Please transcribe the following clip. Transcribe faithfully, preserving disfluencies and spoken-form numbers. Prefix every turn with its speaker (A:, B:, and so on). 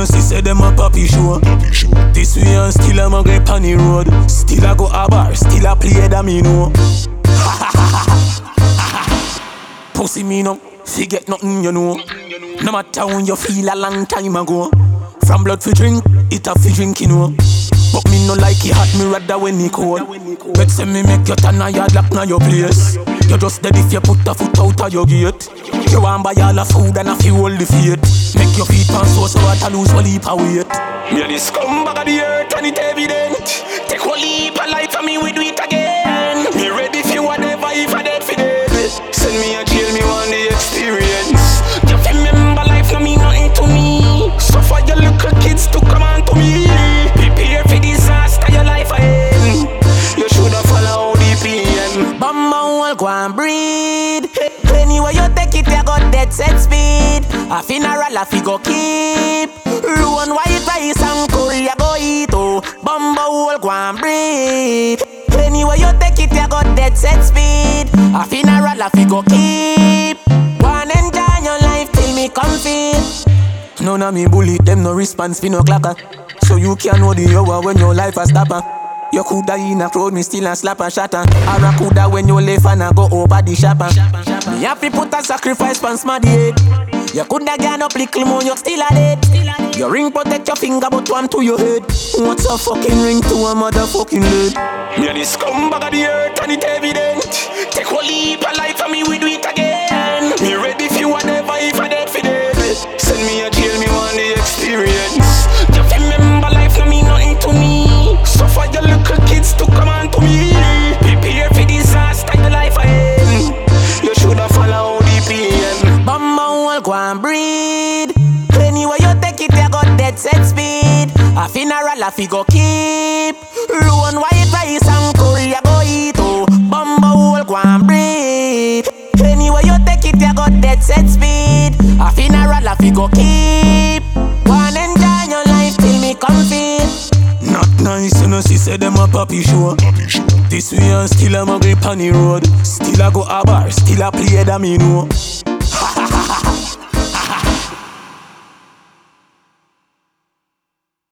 A: no see say them a poppy show. This way and still a my grip on the road. Still a go a bar, still a play that me know. Pussy me no, forget nothing you know. No matter when you feel a long time ago. From blood fi drink, it a fi drink you know. But me no like it hot, me rather when it cold. Bet say me make you turn a yard lock na your place. You just dead if you put a foot out of your gate. You want buy all the food and a few hold the fate. Make your feet pan so so that I lose one leap of weight. Me a the scumbag of the earth and it evident. Take one leap of life and me we do it again. Me ready for whatever if I dead for dead. Send me a jail, me want the experience. You remember life no mean nothing to me. So for your little kids to come on to me. Prepare for disaster your life ahead. You shoulda follow the P M. Bamba wall go and breed. Anyway you take it, you got dead set speed. A funeral a fi go keep. Ruin white rice and curry you go eat oh. Bamba wall go and breed. Anyway you take it, you got dead set speed. A funeral a fi go keep. One enjoy your life till me come feel. None of me bully them no response fi no clacker. So you can know the hour when your life a stopper. You coulda in a crowd, me still a slap and shatter. Or I coulda when you left and I go over the shopper. Me have to put a sacrifice for smarty head. You coulda gone up little more, you still a dead. Your ring protect your finger, but one to your head. What's a fucking ring to a motherfucking lead? Me a the scumbag of the earth and it evident. Take one leap of life and me we do it again. Me ready for whatever if I dead for dead. Send me a jail, me want the experience. You remember life no mean nothing to me. So for your little kids to come on to me. Prepare for disaster your life ahead. You shoulda follow the P M. Bamba wall go and breed. Anyway you take it, you got dead set speed. A funeral a fi go keep. Ruin white rice and curry you go eat oh. Bamba wall go and breed. Anyway you take it, you got dead set speed. A funeral a fi go keep. One enjoy your life till me come feel. Not nice, you know, she said them a poppy show. This way and still a my grip on the road. Still a go a bar, still a play that me know.